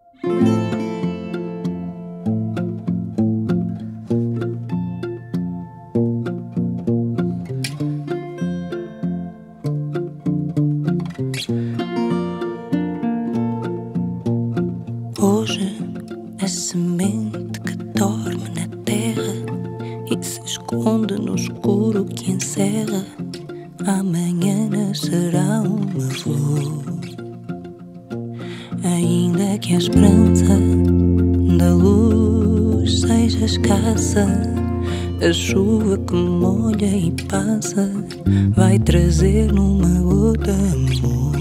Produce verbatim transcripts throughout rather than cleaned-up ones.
Hoje é semente que dorme na terra e se esconde no escuro que encerra. Amanhã nascerá uma flor. Ainda que a esperança da luz seja escassa, a chuva que molha e passa vai trazer numa gota amor.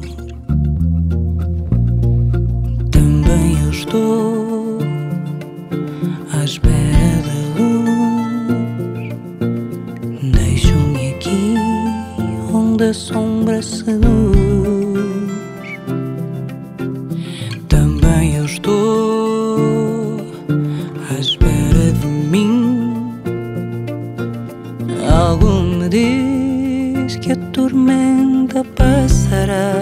Também eu estou à espera da luz. Deixo-me aqui onde a sombra seduz. Também eu estou à espera de mim. Algo me diz que a tormenta passará.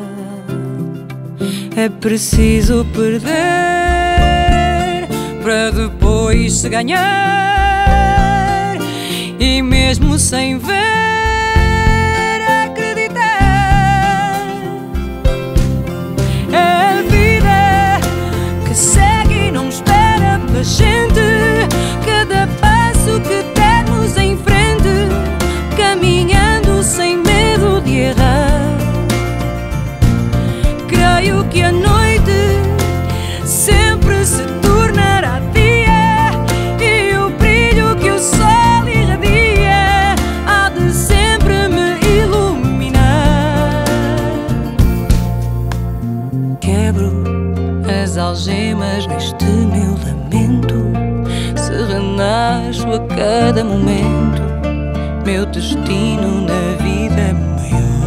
É preciso perder para depois se ganhar, e mesmo sem ver acreditar. É a vida que segue e não espera pela gente. Cada passo que dermos em frente, caminhando sem medo de errar. Creio que a noite sempre se tornará dia, e o brilho que o sol irradia há de sempre me iluminar. Quebro as algemas neste meu lamento, se renasço a cada momento. Meu destino na vida é maior.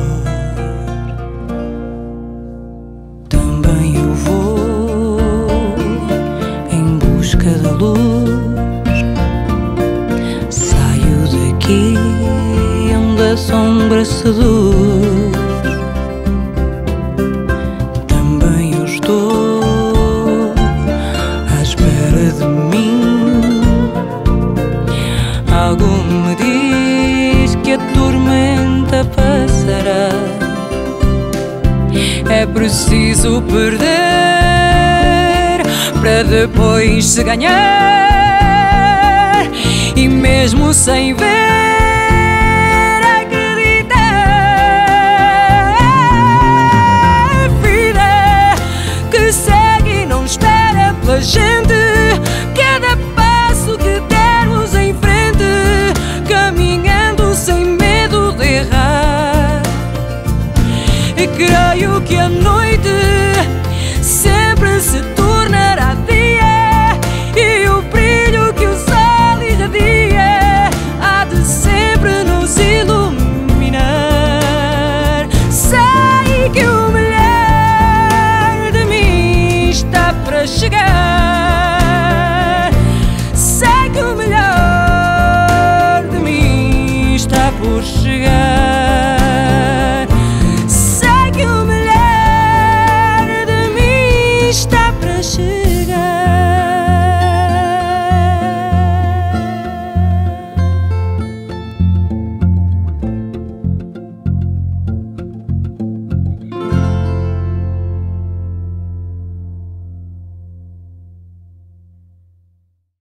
Também eu vou em busca da luz. Saio daqui onde a sombra seduz. Também eu estou à espera de mim. Algo me diz que a tormenta passará. É preciso perder para depois se ganhar, e mesmo sem ver acreditar. A vida que segue e não espera pela gente. Cada passo que dermos em frente, caminhando sem medo de errar. E creio que a noite sempre se tornará dia, e o brilho que o sol irradia há de sempre nos iluminar. Sei que o melhor de mim está para chegar. Sei que o melhor de mim está por chegar. Está para chegar.